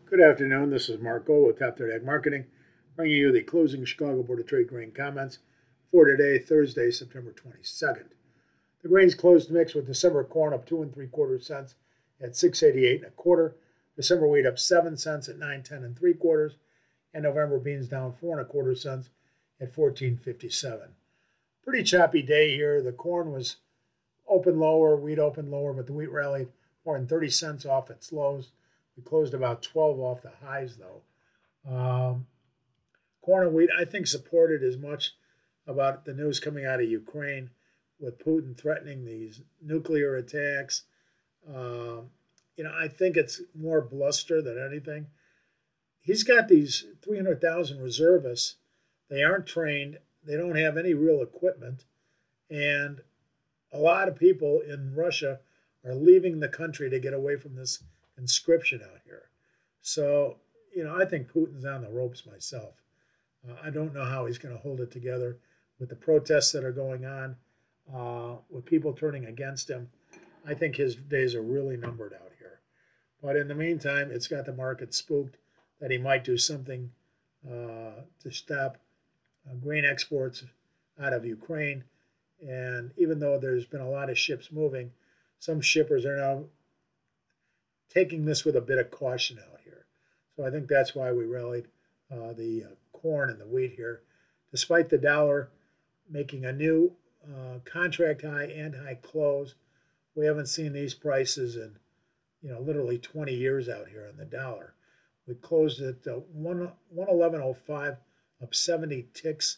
Good afternoon. This is Mark Gold with Top Third Ag Marketing, bringing you the closing Chicago Board of Trade grain comments for today, Thursday, September 22nd. The grains closed mix with December corn up 2 3/4 cents at 6.88 and a quarter. December wheat up 7 cents at 9.10 and 3/4, and November beans down 4 1/4 cents at 14.57. Pretty choppy day here. The corn was open lower, wheat opened lower, but the wheat rallied more than 30 cents off its lows. We closed about 12 off the highs, though. Corn and wheat, I think, supported as much about the news coming out of Ukraine with Putin threatening these nuclear attacks. I think it's more bluster than anything. He's got these 300,000 reservists. They aren't trained. They don't have any real equipment. And a lot of people in Russia are leaving the country to get away from this conscription out here. So, I think Putin's on the ropes myself. I don't know how he's going to hold it together with the protests that are going on, with people turning against him. I think his days are really numbered out here. But in the meantime, it's got the market spooked that he might do something to stop grain exports out of Ukraine. And even though there's been a lot of ships moving, some shippers are now taking this with a bit of caution out here. So I think that's why we rallied the corn and the wheat here. Despite the dollar making a new contract high and high close, we haven't seen these prices in, literally 20 years out here on the dollar. We closed at 111.05, up 70 ticks.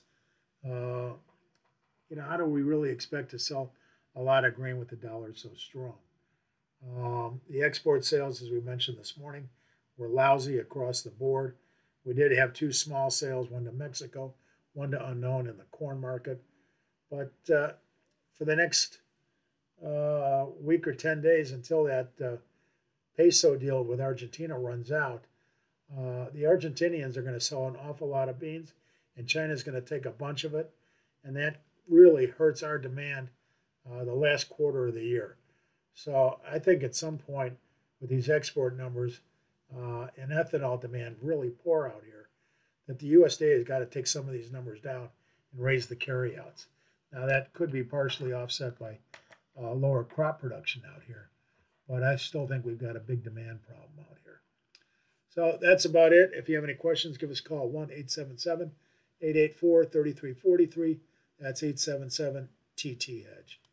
How do we really expect to sell a lot of grain with the dollar so strong? The export sales, as we mentioned this morning, were lousy across the board. We did have two small sales, one to Mexico, one to unknown in the corn market. But for the next week or 10 days until that peso deal with Argentina runs out, the Argentinians are going to sell an awful lot of beans, and China's going to take a bunch of it, and that really hurts our demand the last quarter of the year. So I think at some point with these export numbers and ethanol demand really poor out here, that the USDA has got to take some of these numbers down and raise the carryouts. Now that could be partially offset by lower crop production out here, but I still think we've got a big demand problem out here. So that's about it. If you have any questions, give us a call, 1-877-884-3343. That's 877-TT-HEDGE.